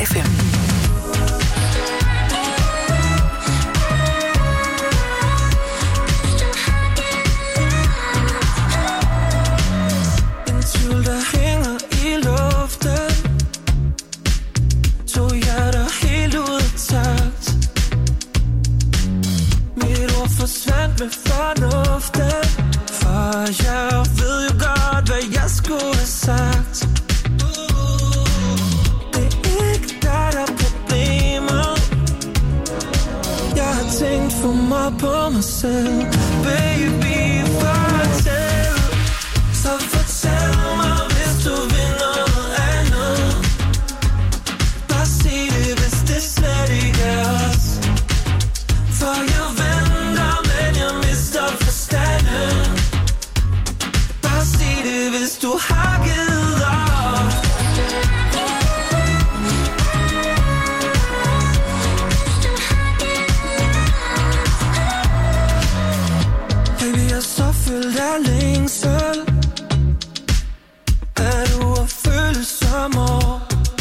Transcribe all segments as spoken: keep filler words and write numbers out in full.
F M. Med fornuften, for jeg ved jo godt, hvad jeg skulle have sagt. Det er ikke dig, der er problemet. Jeg har tænkt for meget på mig selv. Baby, fortæl. Så fortæl mig, hvis du vil noget andet. Bare sig det, hvis det slet ikke er os. For jeg hvis du har givet op. Baby, jeg er så fyldt af længsel. Er du at føle som år?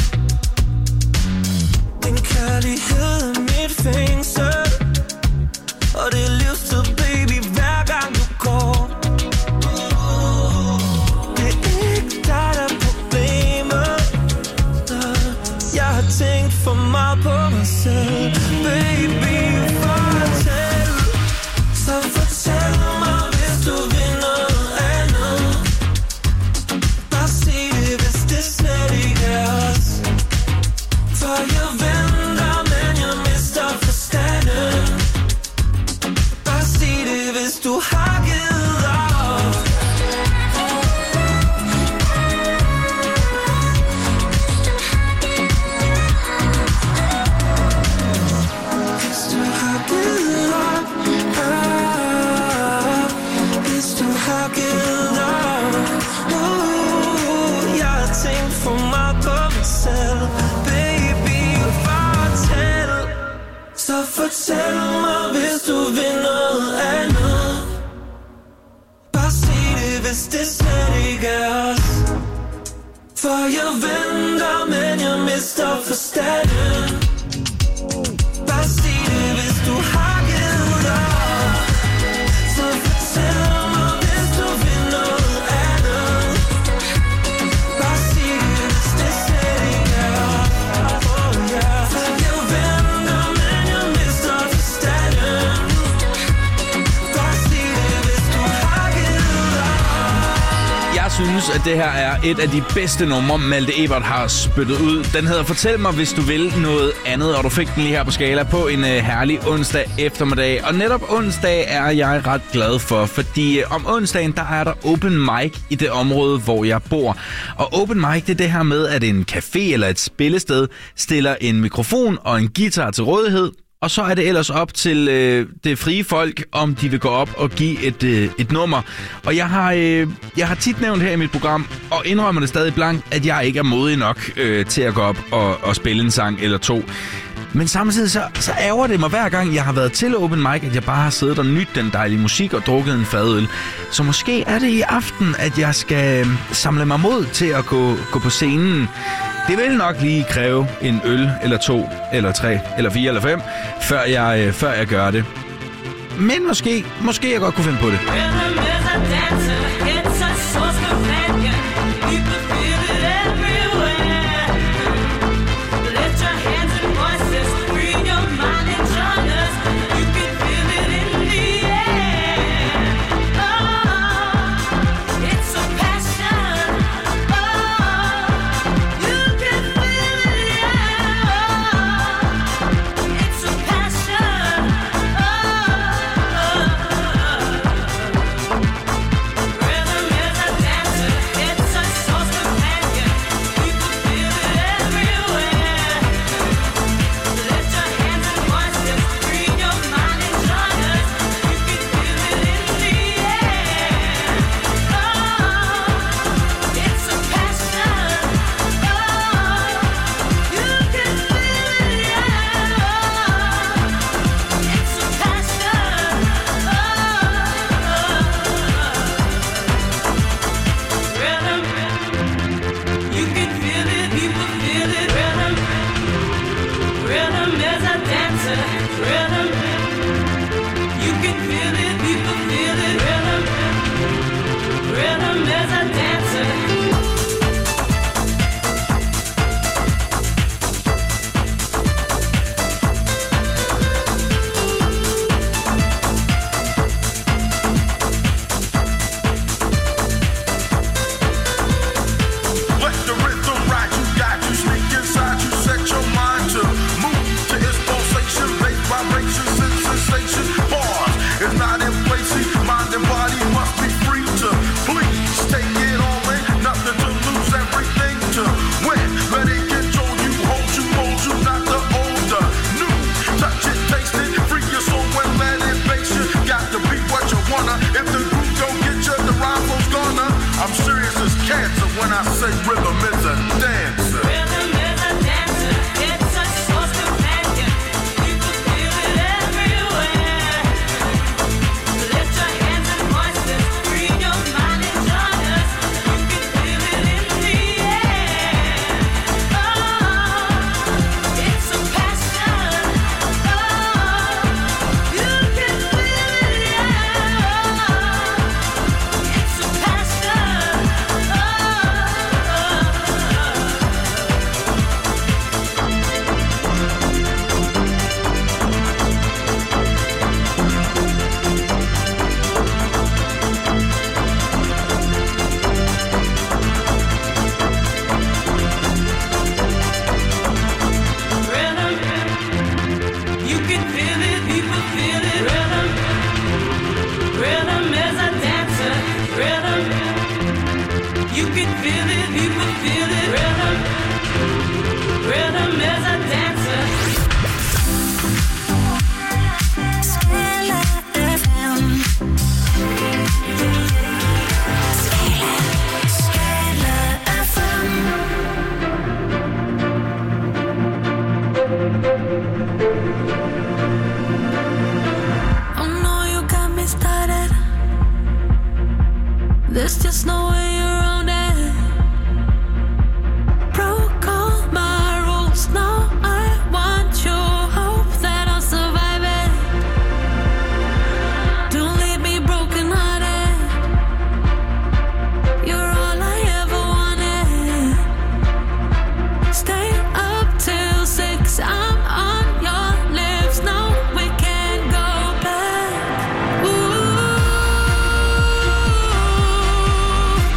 Din kærlighed er mit fængsel. Og det er livstid, baby, hver gang du går. Tænkt for meget på mig selv. Baby, fortæl. Så fortæl mig, hvis du vil noget andet. Bare sig det, hvis det slet ikke er os. For jeg venter, men jeg mister forstanden. Bare sig det, hvis du har givet op. Så fortæl mig, hvis du vil noget andet. Bare sig det, hvis det slet ikke er os. For jeg venter, men jeg mister forstanden. Bare sig det, hvis du har givet op. Så fortæl mig, hvis du vil noget andet. Bare sig det, hvis det slet ikke er os. Oh yeah. For jeg venter, men jeg mister forstanden. Bare sig det, hvis du har givet op. Jeg synes, at det her er et af de bedste numre, Malte Ebert har spyttet ud. Den hedder Fortæl mig, hvis du vil noget andet, og du fik den lige her på Skala på en uh, herlig onsdag eftermiddag. Og netop onsdag er jeg ret glad for, fordi uh, om onsdagen, der er der open mic i det område, hvor jeg bor. Og open mic, det er det her med, at en café eller et spillested stiller en mikrofon og en guitar til rådighed. Og så er det ellers op til øh, det frie folk, om de vil gå op og give et, øh, et nummer. Og jeg har, øh, jeg har tit nævnt her i mit program, og indrømmer det stadig blankt, at jeg ikke er modig nok øh, til at gå op og, og spille en sang eller to. Men samtidig så, så ærger det mig hver gang, jeg har været til open mic, at jeg bare har siddet og nydt den dejlige musik og drukket en fadøl. Så måske er det i aften, at jeg skal samle mig mod til at gå, gå på scenen. Det vil nok lige kræve en øl, eller to, eller tre, eller fire, eller fem, før jeg, øh, før jeg gør det. Men måske, måske jeg godt kunne finde på det. I'm serious as cancer when I say rhythm is a dancer. Rhythm is a dancer, it's a source companion. You can feel it everywhere. Lift your hands and voices, free your mind and join us. You can feel it in the air. Oh, it's a passion. Oh, you can feel it, yeah. It's a passion. Oh. Rhythm, you can feel it, people feel it. Rhythm, rhythm is a dancer. Rhythm, you can feel it, people feel it. Rhythm, rhythm is a dancer. Oh no, you got me started. There's just no way around it. Broke all my rules. Now I want you. Hope that I'll survive it. Don't leave me broken hearted. You're all I ever wanted. Stay up till six. I'm on your lips. No, we can't go back. Ooh,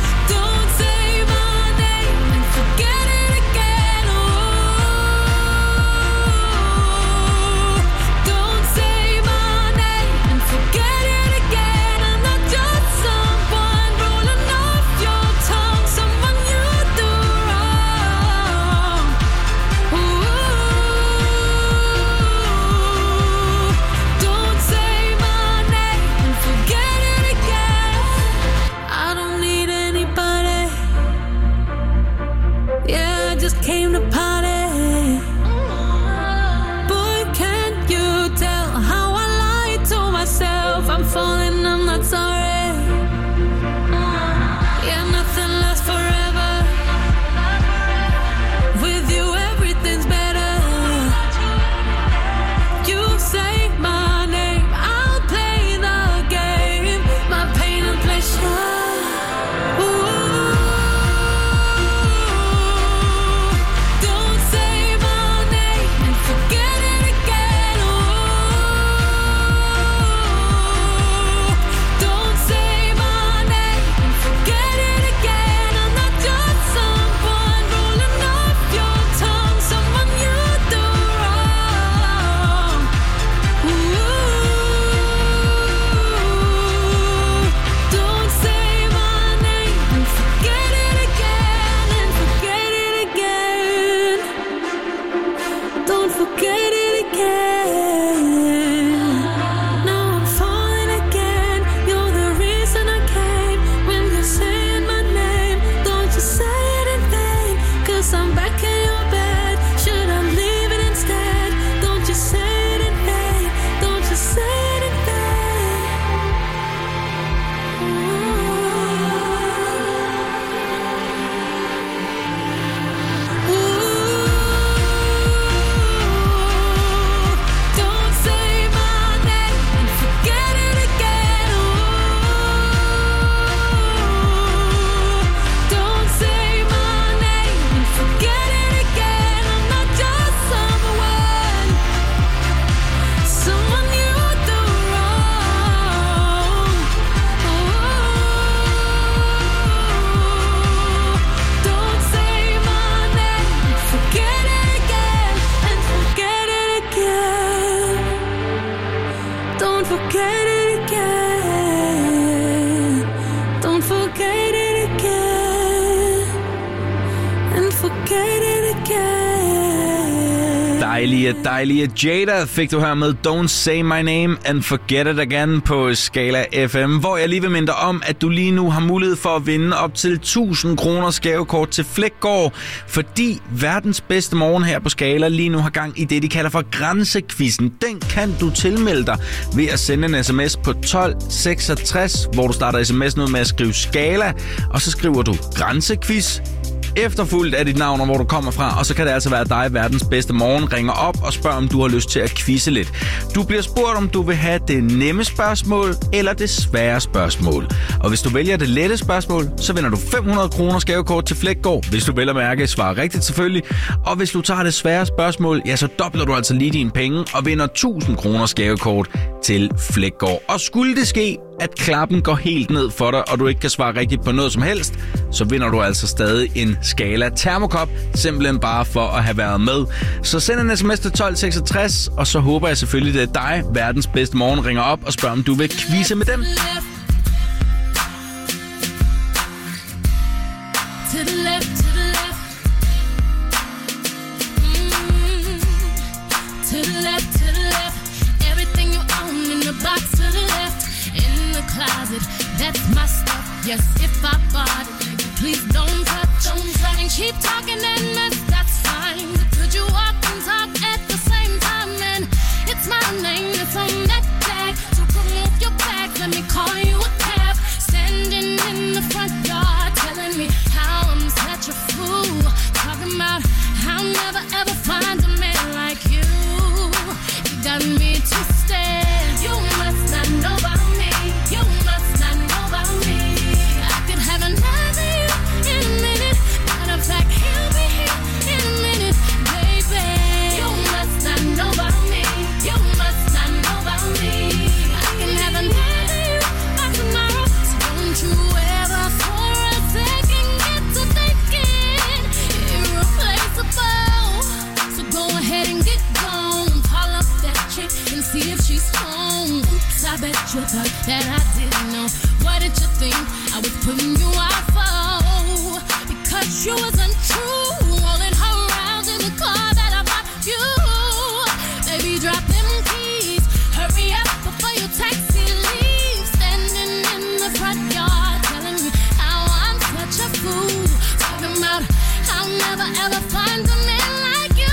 Dejlige, dejlige Jada fik du her med Don't Say My Name and Forget It Again på Skala F M, hvor jeg lige vil minde dig om, at du lige nu har mulighed for at vinde op til tusind kroners gavekort til Fleggaard, fordi verdens bedste morgen her på Skala lige nu har gang i det, de kalder for Grænsekvizzen. Den kan du tilmelde dig ved at sende en sms på tolv seksogtres, hvor du starter sms'en ud med at skrive Skala, og så skriver du Grænsequiz, efterfulgt af dit navn og hvor du kommer fra, og så kan det altså være dig, verdens bedste morgen, ringer op og spørger, om du har lyst til at quizze lidt. Du bliver spurgt, om du vil have det nemme spørgsmål eller det svære spørgsmål. Og hvis du vælger det lette spørgsmål, så vinder du fem hundrede kroners gavekort til Fleggaard, hvis du vel at mærke svarer rigtigt selvfølgelig. Og hvis du tager det svære spørgsmål, ja, så dobler du altså lige dine penge og vinder tusind kroners gavekort til Fleggaard. Og skulle det ske, at klappen går helt ned for dig, og du ikke kan svare rigtigt på noget som helst, så vinder du altså stadig en Skala termokop, simpelthen bare for at have været med. Så send en sms til tolv seksogtres, og så håber jeg selvfølgelig, det er dig, verdens bedste morgen, ringer op og spørger, om du vil quizze med dem. Closet, that's my stuff. Yes, if I bought it, please don't touch. Don't touch. And keep talking and mess, that's fine. But could you walk and talk at the same time? And it's my name that's on that tag. So remove your bags, let me call you a cab. Standing in the front yard, telling me how I'm such a fool. Talking about I'll never ever find a man like you. You got me twisted. You must not know about me. You must not know about me. I could have another you in a minute. Matter of fact, he'll be here in a minute, baby. You must not know about me. You must not know about me. I can have another you by tomorrow. So don't you ever for a second get to thinking irreplaceable. So go ahead and get gone. Call up that chick and see if she's home. Oops, I bet you thought that I didn't know. What did you think I was putting you off for? Because you wasn't true. Rolling her around in the car that I bought you. Baby, drop them keys. Hurry up before your taxi leaves. Standing in the front yard, telling me how I'm such a fool. Talking about I'll never ever find a man like you.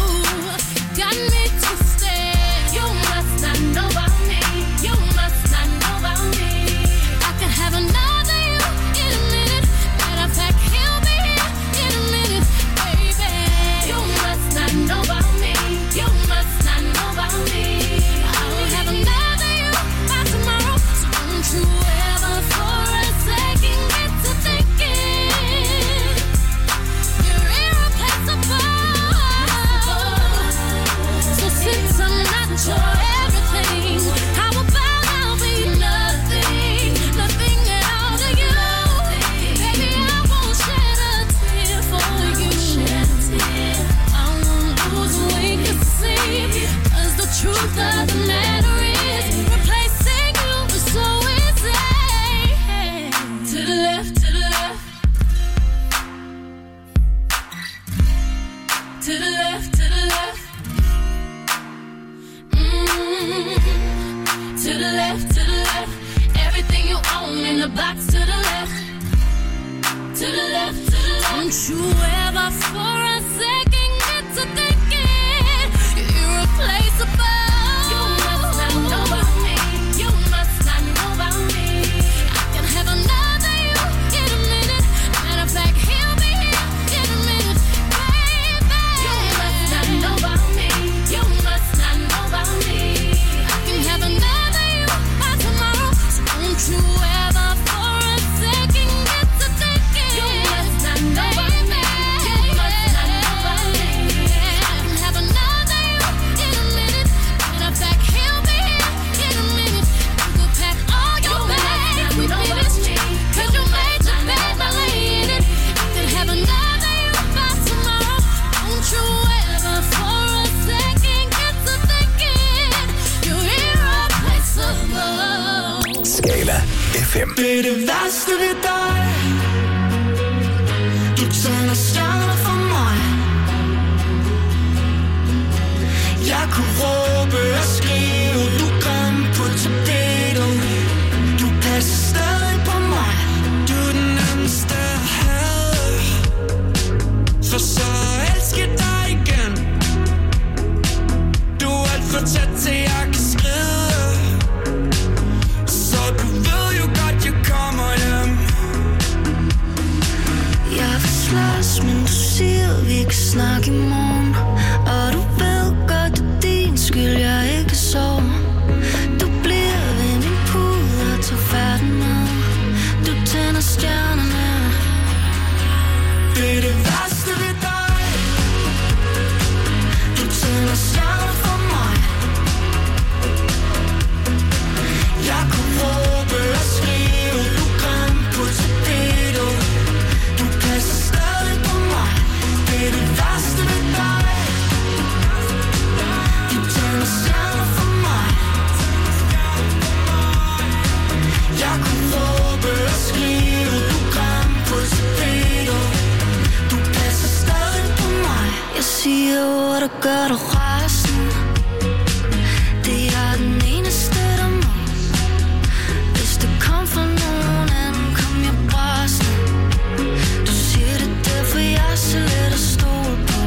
Got me twisted. You must not know about me. You must not know about me. I could have another you in a minute. Matter of fact, he'll be here in a minute, baby. You must not know about me. You must not know about me. I will have another you by tomorrow. So don't you ever for a second get to thinking you're irreplaceable. So since I'm not your everything, how about I'll be nothing, nothing at all to you? Baby, I won't shed a tear for you. I won't lose wink of sleep, 'cause the truth of the matter is replacing you is so easy. To the left, to the left, to the left, to the left. Mm-hmm. To the left, to the left. Everything you own in the box to the left. To the left, to the left. Don't you ever for a second get to thinking you're irreplaceable. You must not know about me. You must not know about me. I can have another you in a minute. Matter of fact, he'll be here in a minute, baby. You must not know about me. You must not know about me. I can have another you by tomorrow. So don't you ever for a second get to thinking you must not know about me. You must not know about me. I can have another you in a minute. Matter of fact, he'll be here in a minute. You could pack all your bags, we finished. 'Cause you made your bed by laying it. I can have another you by tomorrow. Don't you ever for a second get to thinking you're irreplaceable. Skala F M. Det er det værste ved dig. Du tænder stjerner for mig. Jeg kunne råbe og skrive, du kom på tapetet. Du passer stadig på mig, du er den nemmeste at have. For så elsker dig igen. Du er alt for tæt til jeg kan skride. Så du ved jo godt jeg kommer hjem. Jeg vil slås, men du siger vi kan snakke i morgen. Og du ved godt det er din skyld jeg ikke sover. Du bliver ved min pude og tager færden med. Du tænder stjernerne. Det er det værste ved dig. Du tænder stjerner for mig. Jeg kunne råbe og skrive, du kom på tapetet. Du passer stadig på mig. Det er det værste ved dig. Du tænder stjerner for mig. Jeg kunne råbe og skrive, du kom på tapetet. Du passer stadig på mig. Jeg siger ord, der gør dig rasende. Det er den eneste, der må. Hvis det kom fra nogen anden, kom jeg brasende. Du siger det derfor, jeg er så let at stole på.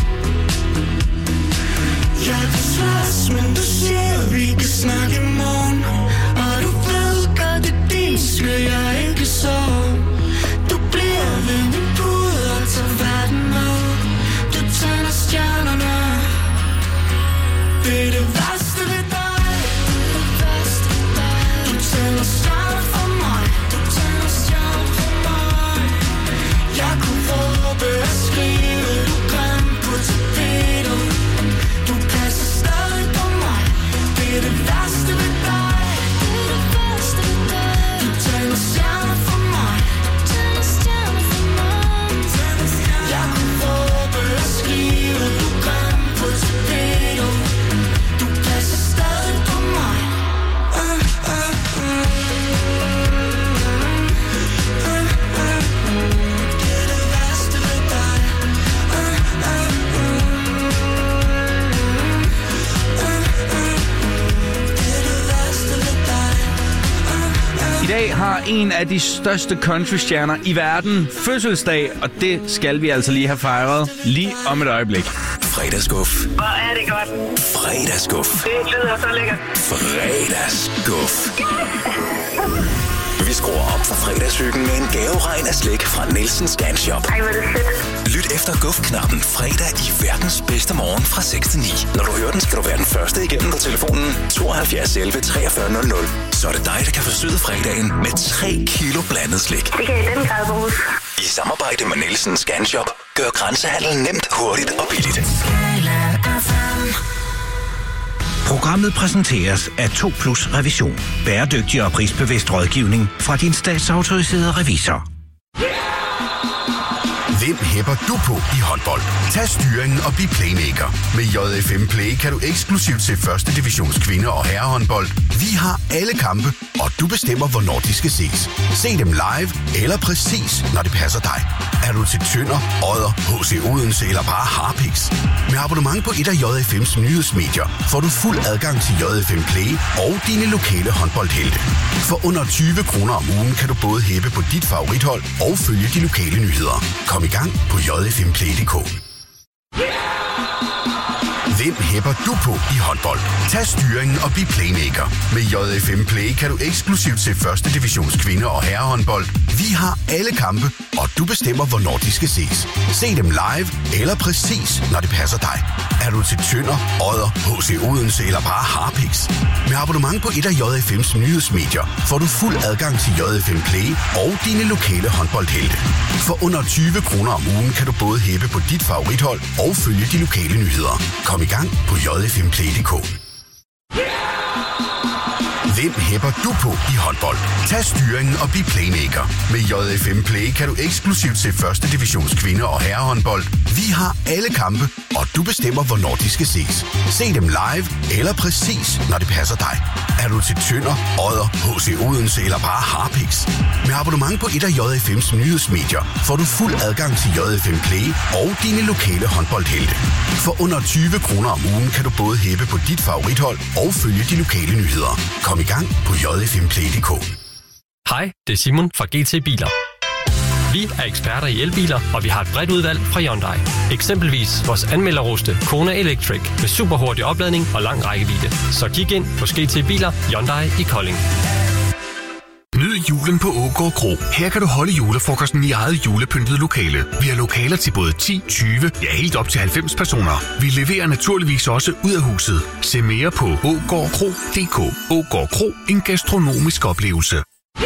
Jeg vil slås, men du siger, vi kan snakke i morgen. Og du ved godt, det er din skyld, jeg ikke sover. Du bliver ved min pude og tager verden med. Du tænder stjernerne. Det er det værste ved dig. Du tænder stjerner for mig. Du tænder stjerner for mig. Jeg kunne råbe og skrive, du kom på tapetet. Du passer stadig på mig. Det er det værste ved dig. Du tænder stjerner for mig. Jeg kunne råbe og skrive, du kom på tapetet. Du passer stadig på mig. Uh, uh, uh. Uh, uh, uh. Det er det værste ved dig. Uh, uh, uh. Uh, uh. Det er det værste ved dig. Uh, uh. I dag har en af de største countrystjerner i verden fødselsdag, og det skal vi altså lige have fejret lige om et øjeblik. Fredagsguf. Hvor er det godt. Fredagsguf. Det lyder så lækkert. Fredagsguf. Vi skruer op for fredagshyggen med en gaveregn af slik fra Nielsens Scanshop. Ej, hvor er det fedt. Lyt efter guf-knappen fredag i verdens bedste morgen fra seks til ni. Når du hører den, skal du være den første igennem på telefonen tooghalvfjerds elleve treogfyrre nul nul. Så er det dig, der kan forsøde fredagen med tre kilo blandet slik. Det kan i den grad bruges. I samarbejde med Nielsens Scanshop gør grænsehandlen nemt, hurtigt og billigt. Programmet præsenteres af to plus Revision. Bæredygtig og prisbevidst rådgivning fra din statsautoriserede revisor. Hvem hæpper du på i håndbold? Tag styringen og bliv playmaker. Med J F M Play kan du eksklusivt se første divisions kvinde- og herrehåndbold. Vi har alle kampe, og du bestemmer, hvornår de skal ses. Se dem live eller præcis, når det passer dig. Er du til Tønder, Odder, H C Odense eller bare Harpiks? Med abonnement på et af J F M's nyhedsmedier får du fuld adgang til J F M Play og dine lokale håndboldhelte. For under tyve kroner om ugen kan du både hæppe på dit favorithold og følge de lokale nyheder. Kom i gang på j f m play punktum d k. Hvem hæpper du på i håndbold? Tag styringen og bliv playmaker. Med J F M Play kan du eksklusivt se første divisions kvinde- og herrehåndbold. Vi har alle kampe, og du bestemmer, hvornår de skal ses. Se dem live eller præcis, når det passer dig. Er du til Tønder, Odder, H C Odense eller bare Harpiks? Med abonnement på et af J F M's nyhedsmedier får du fuld adgang til J F M Play og dine lokale håndboldhelte. For under tyve kroner om ugen kan du både hæppe på dit favorithold og følge de lokale nyheder. Kom i gang på j f m play punktum d k. Hvem hæpper du på i håndbold? Tag styringen og bliv playmaker. Med J F M Play kan du eksklusivt se første divisions kvinde- og herrehåndbold. Vi har alle kampe, og du bestemmer, hvornår de skal ses. Se dem live eller præcis, når det passer dig. Er du til Tønder, Odder, H C Odense eller bare Harpiks? Med abonnement på et af J F M's nyhedsmedier får du fuld adgang til J F M Play og dine lokale håndboldhelte. For under tyve kroner om ugen kan du både hæppe på dit favorithold og følge de lokale nyheder. Kom i gang på j f m play punktum d k. Hej, det er Simon fra G T Biler. Vi er eksperter i elbiler, og vi har et bredt udvalg fra Hyundai. Eksempelvis vores anmelderroste Kona Electric med superhurtig opladning og lang rækkevidde. Så kig ind på G T Biler Hyundai i Kolding. Nyd julen på Ågård Kro. Her kan du holde julefrokosten i eget julepyntet lokale. Vi har lokaler til både ti, tyve, ja helt op til halvfems personer. Vi leverer naturligvis også ud af huset. Se mere på ågårdkro punktum d k. Ågård Kro, en gastronomisk oplevelse.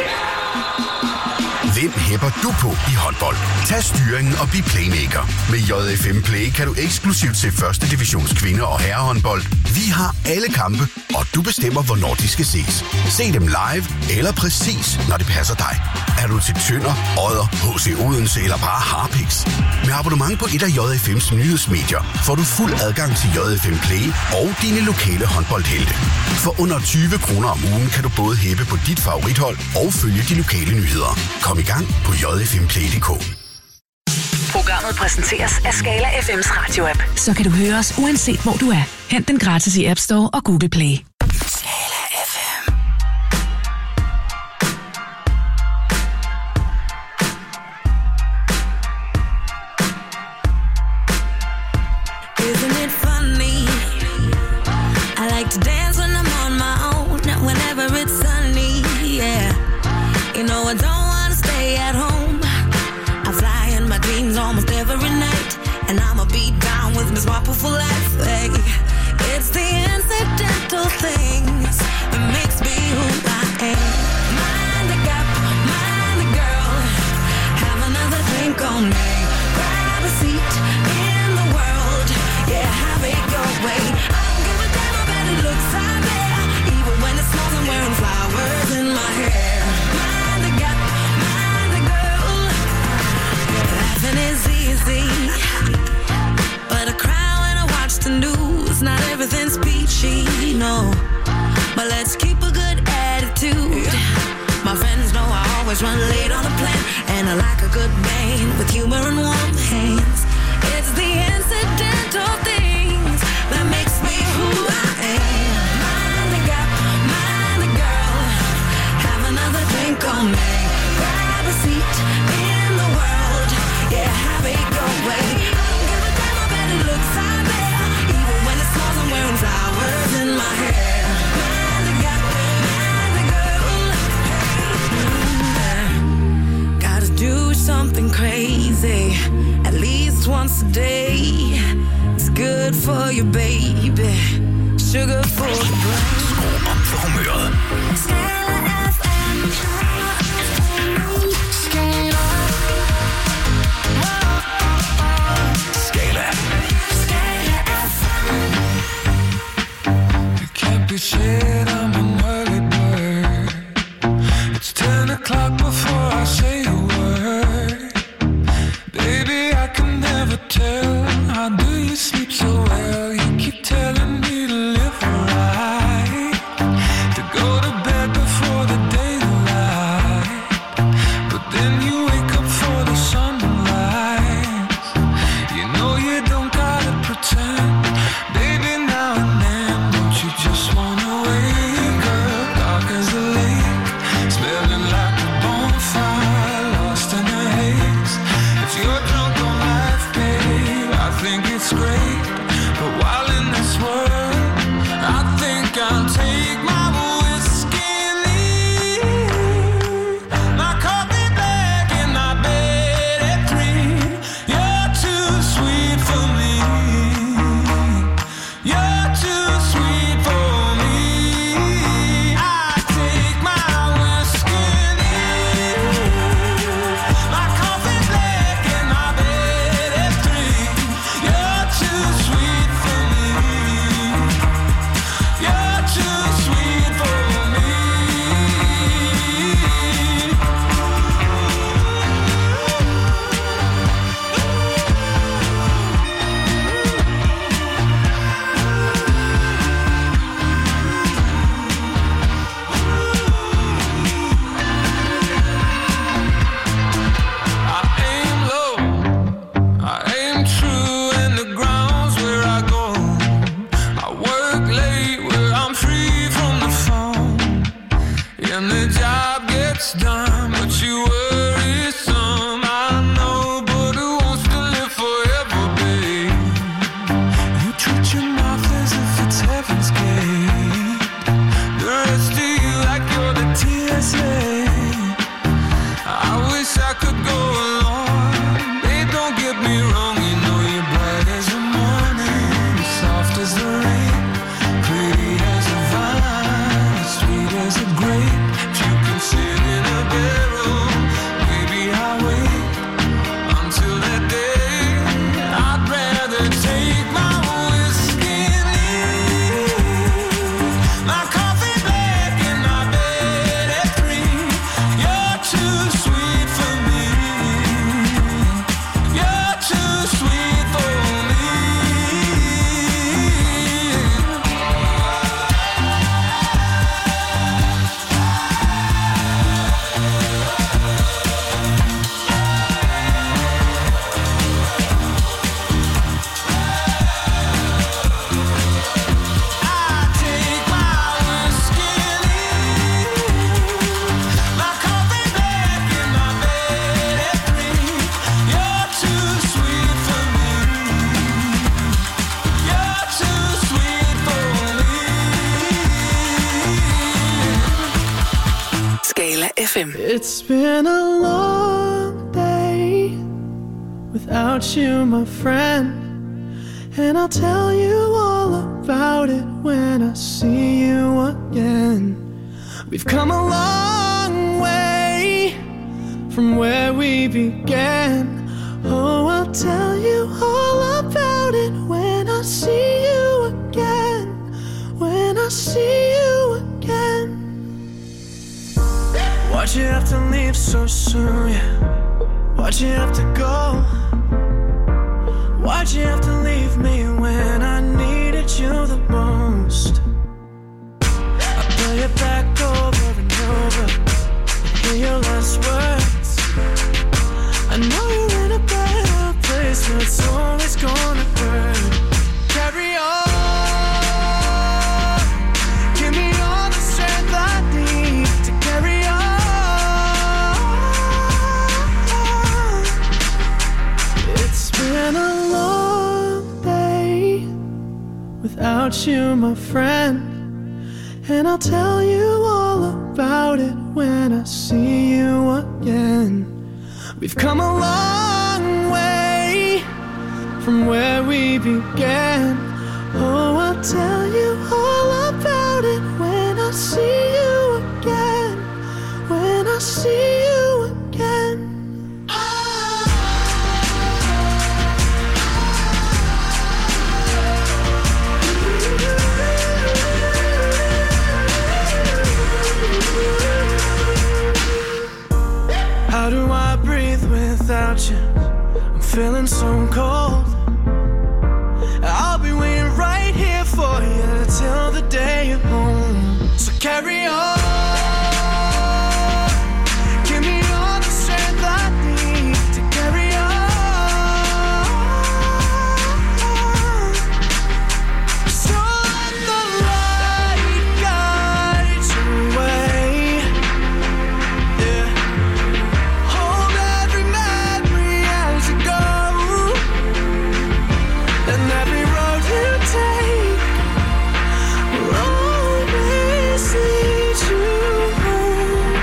Hvem hæpper du på i håndbold? Tag styringen og bliv playmaker. Med J F M Play kan du eksklusivt se første divisions kvinde- og herrehåndbold. Vi har alle kampe, og du bestemmer, hvornår de skal ses. Se dem live eller præcis, når det passer dig. Er du til Tønder, Odder, H C Odense eller bare Harpiks? Med abonnement på et af J F M's nyhedsmedier får du fuld adgang til J F M Play og dine lokale håndboldhelte. For under tyve kroner om ugen kan du både hæppe på dit favorithold og følge de lokale nyheder. Kom i gang på j f m play punktum d k. Programmet præsenteres af Skala F M's radio-app. Så kan du høre os uanset hvor du er. Hent den gratis i App Store og Google Play. Skala F M. Isn't it funny? I like to dance when I'm on my own, whenever it's sunny, yeah. You know I don't wanna stay at home. I fly in my dreams almost every night, and I'ma be down with my smart for life. Hey, it's the incidental things that makes me who I am. Mind the gap, mind the girl, have another drink on me. Grab a seat in the world, yeah, have it your way. I don't give a damn how bad it looks out there, even when it smells. I'm wearing flowers in my hair. Mind the gap, mind the girl, laughing is easy, but I cry when I watch the news. Not everything's peachy, no, but let's keep a good attitude. My friends know I always run late on a plan, and I like a good band with humor and warm hands. It's the incidental things that makes me who I am. Mind the gap, mind the girl, have another drink on me. Grab a seat in the world, yeah, have it your way. I don't give a damn how bad it looks out there, even when it smells. I'm wearing flowers in my hair. Mind the gap, mind the girl, mm-hmm. Gotta do something crazy at least once a day. It's good for you, baby. Sugar for the brain. Skru op for humøret. Skala F M. Skala. Skala. Skala F M. It can't be said I'm an early bird. It's ten o'clock before I say a word. Baby, I can never tell. How do you sleep so well? You keep telling me to live right, to go to bed before wish I could go along. Babe, don't get me wrong, you know you're bright as the morning, soft as the rain, pretty as a vine, sweet as a grape. You can sit in a barrel, maybe I'll wait until that day. I'd rather take my whiskey and leave my coffee black in my bed at three. You're too sweet for me. You're too sweet for me. Skala F M. It's been a long day without you, my friend, and I'll tell you all about it when I see you again. We've come a long way from where we began. Oh, I'll tell you all about it when I see you again. When I see you again. Why'd you have to leave so soon, yeah? Why'd you have to go? Why'd you have to leave me when I needed you the most? I play it back over and over, hear your last words. I know you're in a better place, but it's always gonna hurt. Carry on, give me all the strength I need to carry on. It's been a long day without you, my friend, and I'll tell you all about it when I see you again. We've come a long way from where we began. Oh, I'll tell you all about it when I see you again. When I see you again. How do I breathe without you? I'm feeling so cold. I'll be waiting right here for you till the day you're home. So carry on, give me all the strength I need to carry on. So let the light guide your way. Yeah. Hold every memory as you go, and every road you take will always lead you home.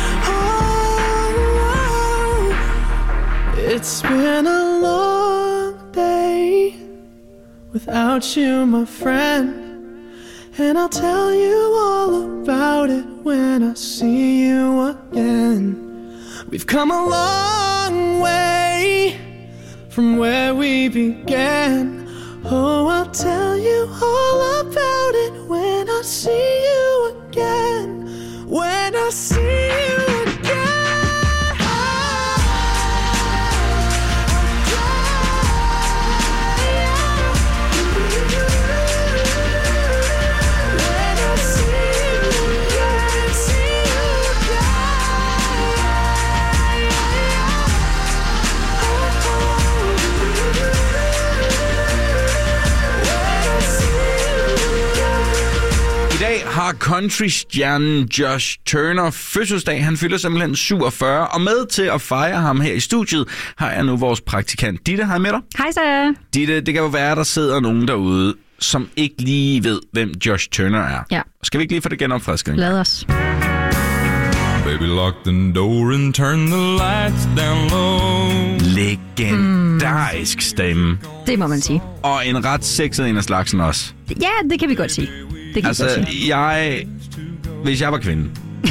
Oh, it's been a long day without you, my friend, and I'll tell you all about it when I see you again. We've come a long way from where we began. Oh, I'll tell you all about it when I see you again. When I see you har country-stjernen Josh Turner fødselsdag. Han fylder simpelthen syvogfyrre, og med til at fejre ham her i studiet har jeg nu vores praktikant Ditte. Hej med dig. Hej så. Ditte, det kan jo være, at der sidder nogen derude, som ikke lige ved, hvem Josh Turner er. Ja. Skal vi ikke lige få det genopfrisket? Lad os. Baby, lock the door and turn the lights down low. Legendarisk stemme. Det må man sige. Og en ret sexet en af slagsen også. Ja, det kan vi godt sige. Det kan altså, vi godt sige. jeg... Hvis jeg var kvinde...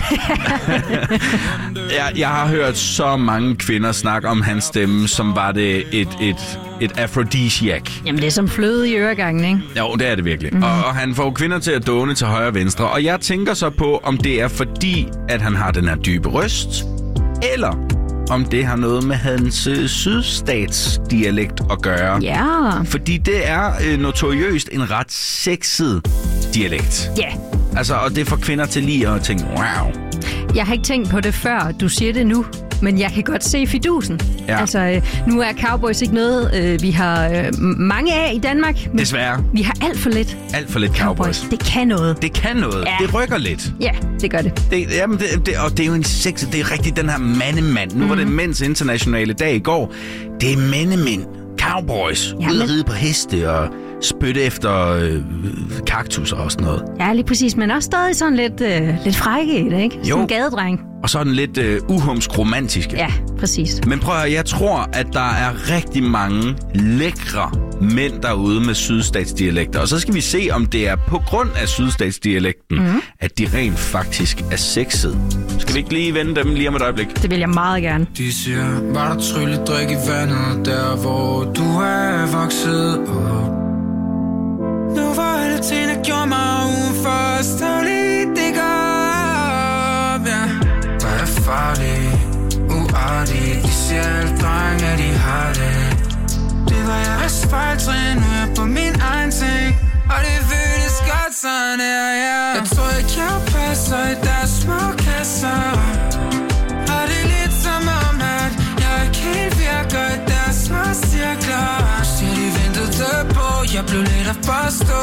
jeg, jeg har hørt så mange kvinder snakke om hans stemme, som var det et, et, et aphrodisiac. Jamen, det er som fløde i øregangen, ikke? Jo, det er det virkelig. Mm. Og, og han får kvinder til at dåne til højre og venstre. Og jeg tænker så på, om det er fordi, at han har den her dybe røst, eller om det har noget med hans øh, sydstatsdialekt at gøre. Ja. Fordi det er øh, notoriøst en ret sexet dialekt. Ja. Altså, og det får kvinder til lige at tænke, wow. Jeg har ikke tænkt på det før, du siger det nu, men jeg kan godt se fidusen. Ja. Altså, øh, nu er cowboys ikke noget, øh, vi har øh, mange af i Danmark. Men desværre. Vi har alt for lidt. Alt for lidt cowboys. cowboys. Det kan noget. Det kan noget. Ja. Det rykker lidt. Ja, det gør det. det jamen, det, det og det er jo en sexet, det er rigtig den her mandemand. Nu mm. var det mænds internationale dag i går. Det er mændemænd. Cowboys. Ja, ude at ride på heste og spytte efter øh, kaktusser og sådan noget. Ja, lige præcis. Men også stadig sådan lidt, øh, lidt frække i det, ikke? Sådan en gadedreng. Og sådan lidt øh, uhumsk romantiske. Ja, præcis. Men prøv at høre, jeg tror, at der er rigtig mange lækre mænd derude med sydstatsdialekter. Og så skal vi se, om det er på grund af sydstatsdialekten, mm. at de rent faktisk er sexede. Skal vi ikke lige vende dem lige om et øjeblik? Det vil jeg meget gerne. De siger, var der trylledrik i vandet, der hvor du er vokset op. Nu var alle ting, der gjorde mig uforståelig. Det går op, ja. Var jeg farlig, uartig. De siger alle drenge, at de har det. Det var jeres fejltrin, nu er jeg på min egen ting. Og det føles godt sådan her, ja. Jeg tror ikke, jeg passer i deres små kasser. Og det er lidt som om, at jeg ikke helt virker i deres små cirkler. Siger de ventede på, jeg blev lidt at forstå.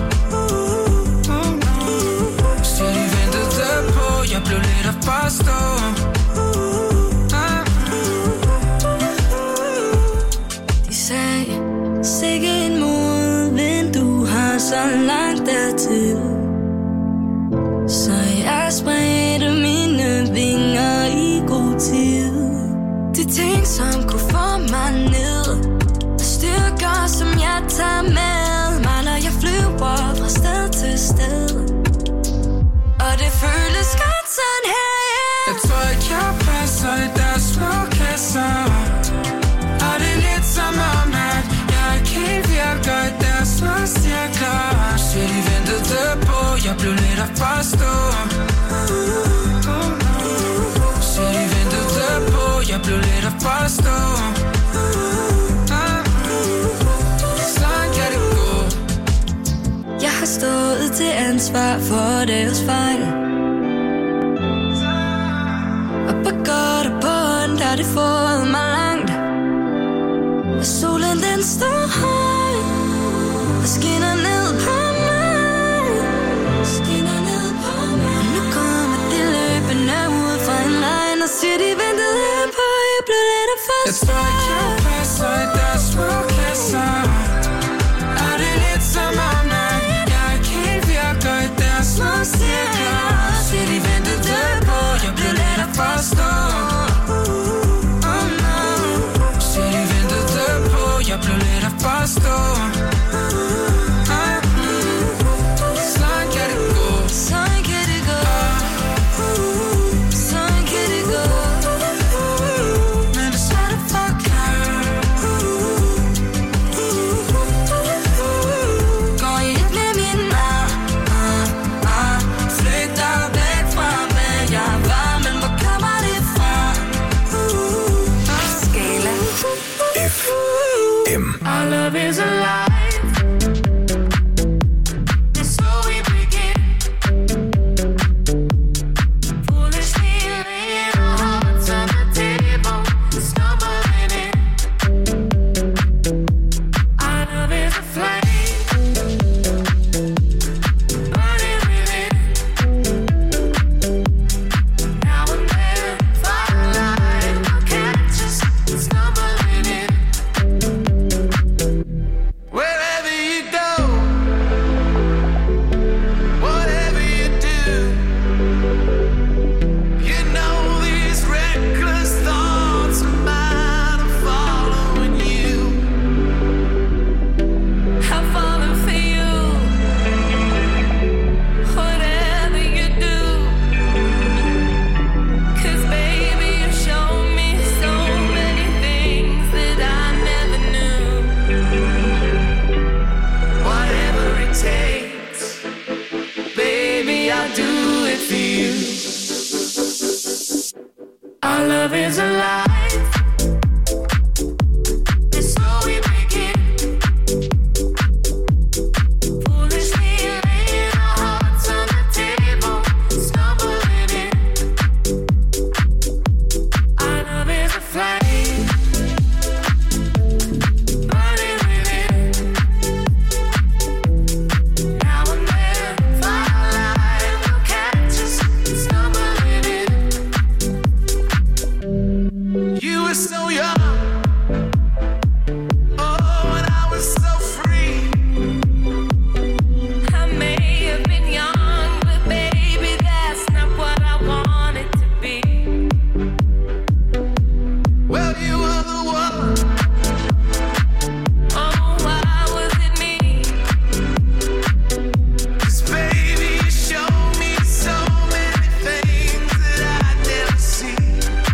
Siger de ventede på, jeg blev lidt at forstå. De sagde, sikke en modvind, du har så langt dertil. Så jeg spredte mine vinger i god tid. De ting, som kunne få mig ned. Styrker, som jeg tager med mig, når jeg flyver fra sted til sted. Og det føles godt sådan her, yeah. Jeg tror ikke, jeg passer i deres små kasser. Og det er lidt som om, at jeg ikke helt virker i deres små cirkler. Siger de ventede på, jeg blev lidt at forstå. Siger de ventede på, jeg blev lidt at forstå. Jeg har stået til ansvar for deres fejl. Og på godt og på ondt har det fået mig langt. Og solen den står højt og skinner ned på mig. Skinner ned på mig. Og nu kommer de løbende ud fra en regn og siger de ventede på, jeg blev lidt af først. Jeg tror ikke, jeg passer i deres små kasser. Og det er lidt som om, at jeg ikke helt virker i deres små cirkler. Siger de ventede på, jeg blev lidt at forstå. Oh no. Siger de ventede på, jeg blev lidt at forstå. Sådan kan det gå. Sådan kan det gå. Sådan kan det gå. Men det er svært at forklare. Går I ikke med min arm? Ah, ah. Flygter væk fra, hvad jeg var, men hvor kommer det fra? Skala F M. Our love is alive. It's so we begin. Foolishly laying our hearts on the table, stumbling in. Our love is a flame, burning within. Now and then, firelight, our catches stumbling in. Well, were so young. Oh, and I was so free. I may have been young, but baby, that's not what I wanted to be. Well, you were the one. Oh, why was it me? 'Cause baby, you showed me so many things that I'd never see.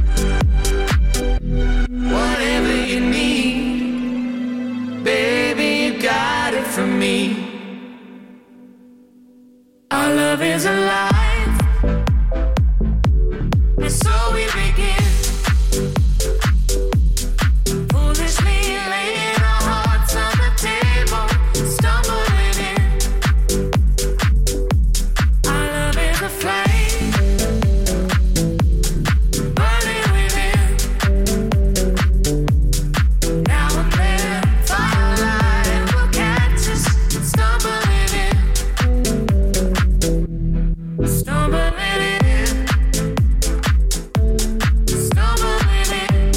Whatever you need, baby, you got it from me. Our love is alive, and so we begin. Foolishly laying our hearts on the table, stumbling in. Our love is a flame, burning within. Now and then, firelight will catch us, stumbling in, stumbling in, stumbling in.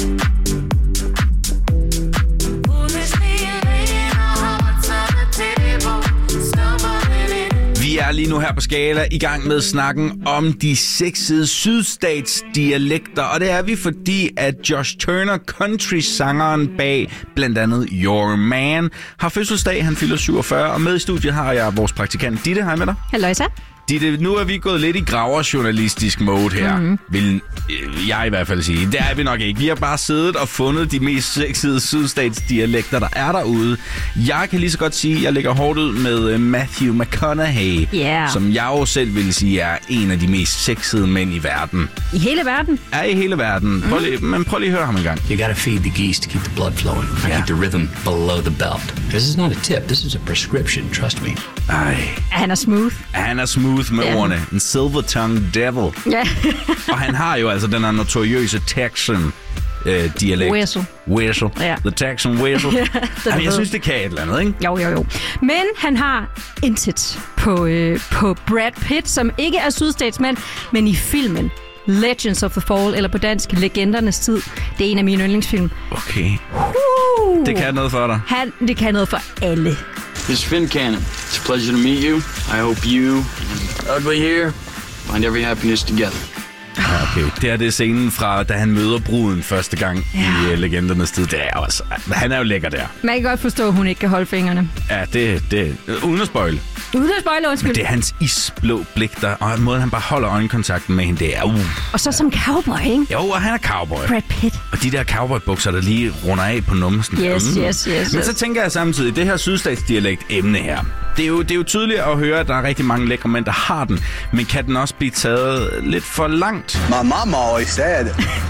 Foolishly laying our hearts on the table, stumbling in. Vi er lige nu her på Skala i gang med snakken om de sexede sydstatsdialekter. Og det er vi, fordi at Josh Turner, country-sangeren bag blandt andet Your Man, har fødselsdag. Han fylder syvogfyrre, og med i studiet har jeg vores praktikant Ditte. Hej med dig. Halløjsa. Ditte, nu er vi gået lidt i graverjournalistisk mode her, mm-hmm. vil jeg i hvert fald sige. Det er vi nok ikke. Vi har bare siddet og fundet de mest sexede sydstatsdialekter, der er derude. Jeg kan lige så godt sige, at jeg lægger hårdt ud med Matthew McConaughey, Yeah. som jeg jo selv vil sige er en af de mest sexede mænd i verden. I hele verden? Er i hele verden. Prøv lige, men prøv lige at høre ham en gang. You gotta feed the geese to keep the blood flowing. I keep the rhythm below the belt. This is not a tip. This is a prescription. Trust me. Ej. Han er smooth. Han er smooth med Ja. ordene. En silver-tongued devil. Ja. Og han har jo altså den her notoriøse Texan øh, dialekt. Whistle. Whistle. Ja. The Texan whistle. Ja, Jamen, jeg synes, det kan et eller andet, ikke? Jo, jo, jo. Men han har intet på, øh, på Brad Pitt, som ikke er sydstatsmand, men i filmen Legends of the Fall, eller på dansk Legendernes Tid. Det er en af mine yndlingsfilm. Okay. Uh. Det kan noget for dig. Han, det kan noget for alle. This is Finn Cannon. It's a pleasure to meet you. I hope you and Ugly here find every happiness together. Ja, okay. Det er det scenen fra, da han møder bruden første gang ja. i uh, Legendernes Tid. Det er også, han er jo lækker der. Man kan godt forstå, at hun ikke kan holde fingrene. Ja, det det uden at spoil. Uden at spoil, undskyld. Men det er hans isblå blik, der, og måden han bare holder øjenkontakten med hende, det er uh. Og så som cowboy, ikke? Jo, og han er cowboy. Brad Pitt. Og de der cowboybukser, der lige runder af på numsen. Yes, mm. yes, yes. Men så tænker jeg samtidig, det her sydstatsdialekt-emne her, det er, jo, det er jo tydeligt at høre, at der er rigtig mange lækre mænd, der har den. Men kan den også blive taget lidt for langt? My mom always said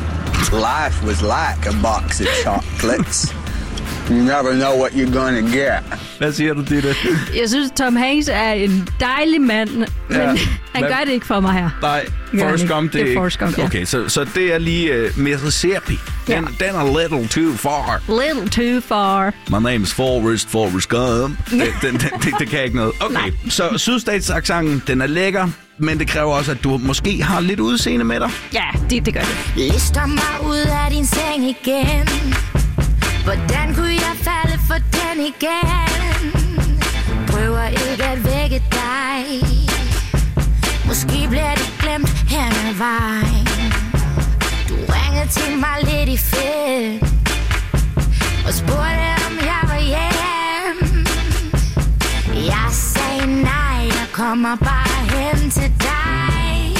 life was like a box of chocolates. You never know what you're gonna get. Hvad siger du, Ditte? Jeg synes, Tom Hanks er en dejlig mand, men Ja. han Hvad? gør det ikke for mig her. Nej, Gør Forrest han ikke. Gump, det, Det er ikke- Forrest Gump, ja. Okay, så, så det er lige uh, Mississippi. Den, Ja. den er little too far. Little too far. My name's Forrest, Forrest Gump. Den, den, den, det, det kan ikke noget. Okay, så sydstatsaksangen, den er lækker, men det kræver også, at du måske har lidt udseende med dig. Ja, det, det gør det. Lister mig ud af din seng igen. Hvordan kunne jeg falde for den igen? Prøver ikke at vække dig. Måske bliver det glemt hen ad vejen. Du ringede til mig lidt i fedt og spurgte om jeg var hjem. Jeg sagde nej, jeg kommer bare hen til dig.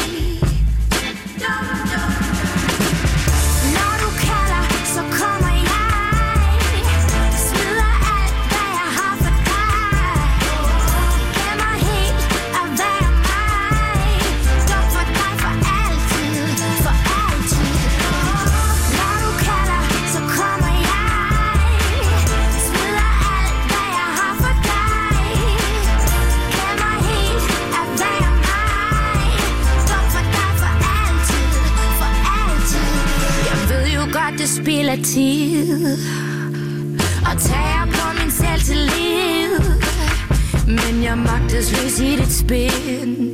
Når du kalder, så kommer jeg. Smider alt, hvad jeg har for dig. Gemmer helt at være mig. Dum for dig for altid, for altid. Når du kalder, så kommer jeg. Smider alt, hvad jeg har for dig. Gemmer helt at være mig. Dum for dig for altid, for altid. Jeg ved jo godt, det spilder tid og tager på min selvtillid, men jeg magtesløs i dit spin.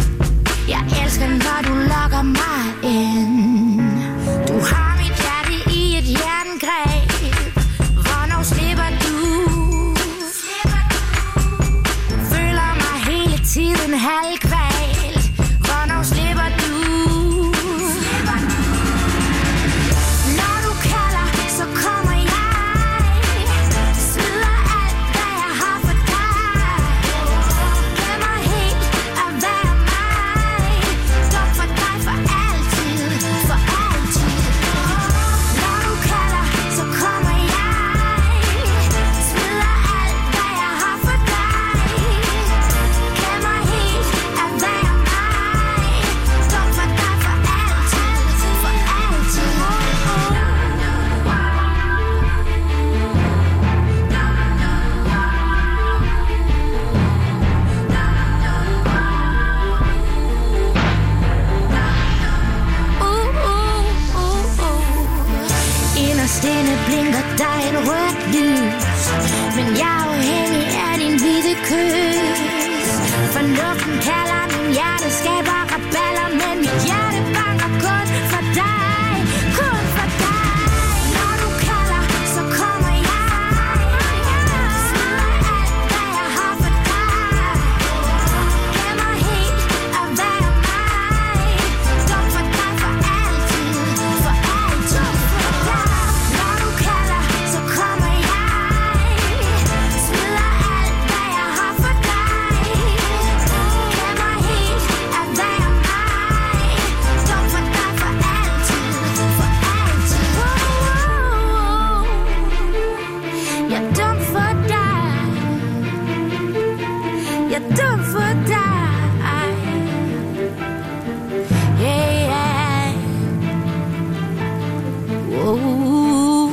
Jeg elsker, når du lokker mig ind. Du har mit hjerte i Stene blinker der et rødt lys, men jeg er afhængig af din hvide kys. Fornuften kalder, min hjerte skaber raballer, men mit hjerte banker kun for dig, kun for dig. Når du kalder, så kommer jeg. Smider alt, hvad jeg har for dig. Gemmer helt at være mig. Dum for dig for altid, for altid for dig. Når du kalder, så kommer jeg. Smider alt, hvad jeg har for dig. Gemmer helt at være mig. Dum for dig for altid, for altid. Jeg er dum for dig. Jeg er dum for dig. Yeah, yeah. Wow.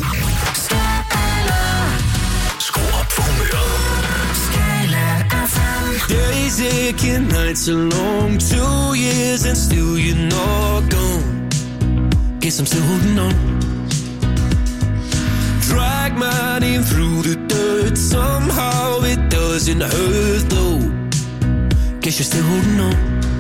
Skru op for humøret. Days aching, nights are long. Two years and still you're not gone. Guess I'm still holding on. Drag my name through the dirt. Somehow it doesn't hurt though. Guess you're still holding on.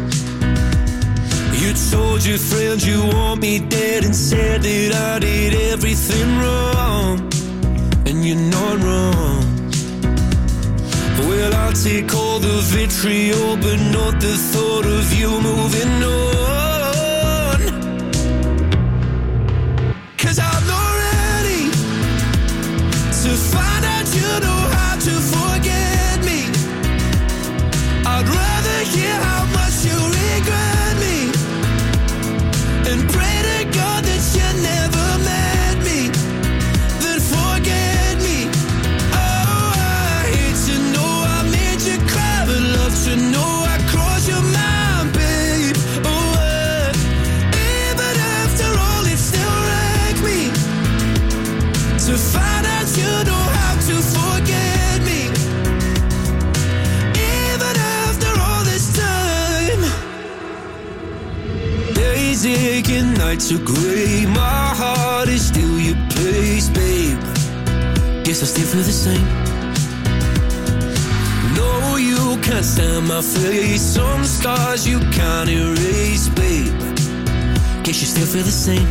You told your friends you want me dead and said that I did everything wrong. And you're not wrong. Well, I'll take all the vitriol, but not the thought of you moving on. 'Cause I'm not ready to find out you know how to forget me. I'd rather hear how much you regret me and pray to God that you never met me, then forget me. Oh, I hate to know I made you cry, but love to know I crossed your mind, babe. Oh, uh, even after all, it still wrecked me to find out you know how to forget me. Even after all this time. Days aching, nights are grey. My heart is still your place, babe. Guess I still feel the same. No, you can't stand my face. Some scars you can't erase, babe. Guess you still feel the same.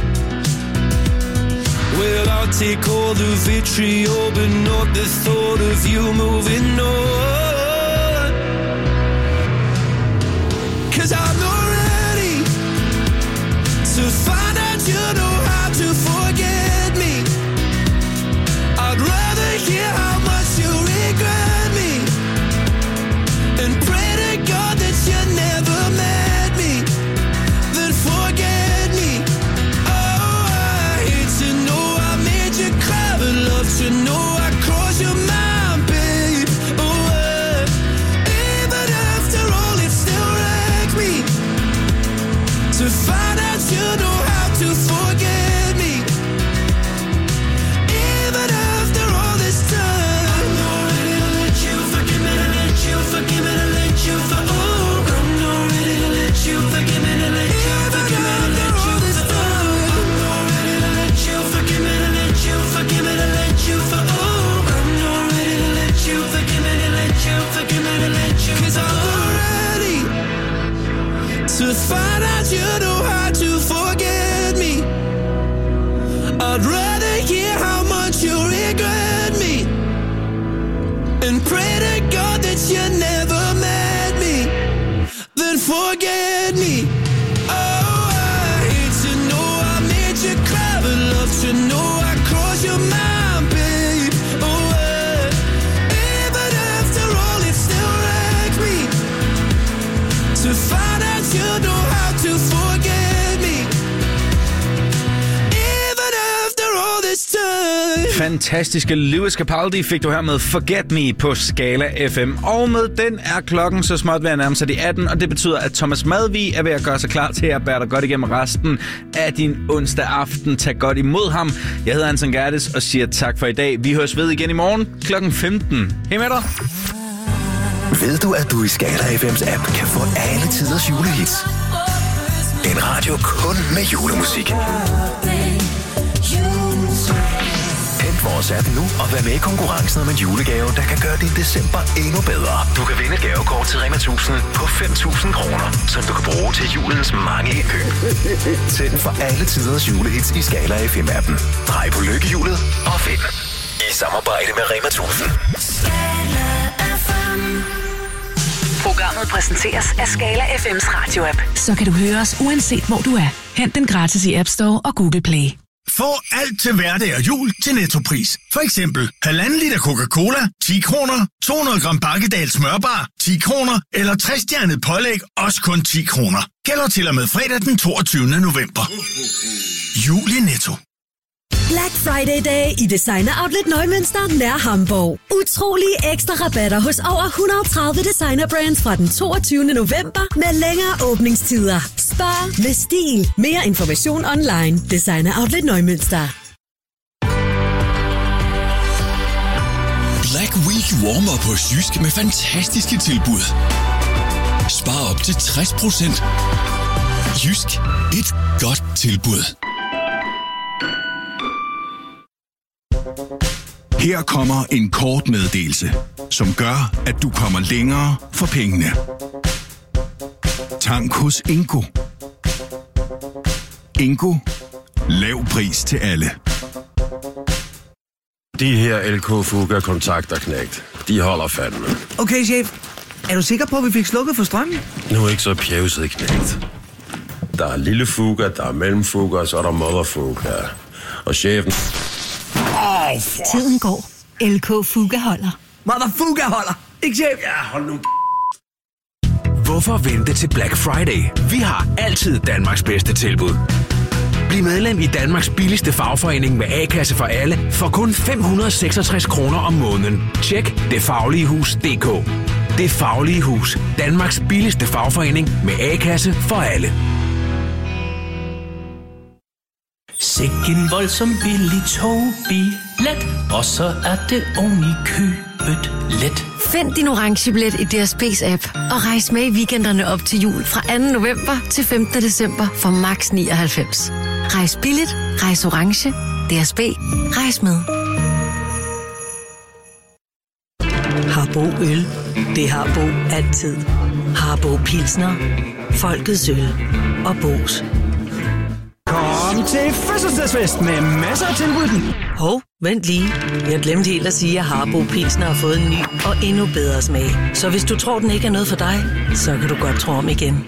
Well, I'll take all the vitriol, but not the thought of you moving on. 'Cause I'm not ready to find out you know how to forget me. I'd rather hear how much you regret me and pray to God that you never met me, then forget me. Oh, I hate to know I made you cry, but love to know I crossed your mind, babe. Oh, uh, even after all, it still wrecked me to find out you know how to forget me. Even after all this time. I'm not ready to let you forgive me, to let you forgive me, to let you for oh. I'm not ready to let you forgive me, to let you forgive me, to let you this time. I'm not ready to let you forgive me, to let you forgive me, to let you for oh. I'm not ready to let you forgive me, to let you forgive me, to let you. 'Cause I'm not ready to find out you know how to forget me. I'd rather hear how much you regret me and pray to God that you never met me, then forget me. Oh, I hate to know I made you cry, but love to know I crossed your mind, babe. Oh, uh, even after all, it still wrecked me to find out you know how to forget me. Even after all this time. Fantastiske Lewis Capaldi fik du her med Forget Me på Skala F M. Og med den er klokken så småt ved at nærme sig de atten, og det betyder, at Thomas Madvig er ved at gøre sig klar til at bære dig godt igennem resten af din onsdag aften. Tag godt imod ham. Jeg hedder Anton Gerdes og siger tak for i dag. Vi høres ved igen i morgen klokken femten. Hej med dig. Ved du, at du i Skala F M's app kan få alle tiders julehits? En radio kun med julemusik. os appen nu og vær med i konkurrencen om en julegave, der kan gøre din december endnu bedre. Du kan vinde et gavekort til Rema tusind på fem tusind kroner, som du kan bruge til julens mange indkøb. Tænd for alle tiders julehits i Skala F M-appen. Drej på lykkehjulet og vind. I samarbejde med Rema tusind. Programmet præsenteres af Skala F M's radio-app. Så kan du høre os uanset hvor du er. Hent den gratis i App Store og Google Play. Få alt til hverdag og jul til Nettopris. For eksempel halvanden liter Coca-Cola, ti kroner, to hundrede gram Bakkedal smørbar, ti kroner, eller tres stjernet pålæg, også kun ti kroner. Gælder til og med fredag den toogtyvende november. Jul i Netto. Black Friday-dag i Designer Outlet Neumünster nær Hamburg. Utrolige ekstra rabatter hos over et hundrede og tredive designer brands fra den toogtyvende november med længere åbningstider. Spar med stil. Mere information online. Designer Outlet Neumünster. Black Week warmer på Jysk med fantastiske tilbud. Spar op til tres procent. Jysk. Et godt tilbud. Her kommer en kort meddelelse, som gør, at du kommer længere for pengene. Tank hos Ingo. Ingo. Lav pris til alle. De her L K Fuga kontakter knægt. De holder fandme. Okay, chef. Er du sikker på, at vi fik slukket for strømmen? Nu er ikke så pjevset knægt. Der er lille Fuga, der er mellemfuga, og så er der motherfuga. Og chefen... Oh, tiden går. L K Fuga holder. Motherfuga holder. Ikke chef? Ja, hold nu. Hvorfor vente til Black Friday? Vi har altid Danmarks bedste tilbud. Bliv medlem i Danmarks billigste fagforening med A-kasse for alle for kun fem hundrede og seksogtres kroner om måneden. Tjek det faglige hus punktum d k. Det Faglige Hus. Danmarks billigste fagforening med A-kasse for alle. Sikken voldsom billig togbillet, og så er det oven i købet let. Find din orange billet i D S B's app og rejs med i weekenderne op til jul fra anden november til femtende december for max nioghalvfems. Rejs billigt, rejs orange, D S B, rejs med. Harbo Øl. Det har Bo altid. Harbo Pilsner. Folkets øl. Og Bo's. Kom til fødselsdagsfest med masser af tilbud. Hov, vent lige. Jeg glemte helt at sige, at Harbo Pilsner har fået en ny og endnu bedre smag. Så hvis du tror, den ikke er noget for dig, så kan du godt tro om igen.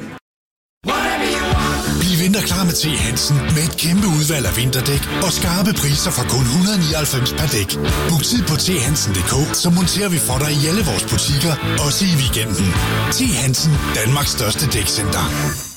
Bliv vinterklar med T. Hansen med et kæmpe udvalg af vinterdæk og skarpe priser fra kun et hundrede og nioghalvfems per dæk. Book tid på t hansen punktum d k, så monterer vi for dig i alle vores butikker, også i weekenden. T. Hansen, Danmarks største dækcenter.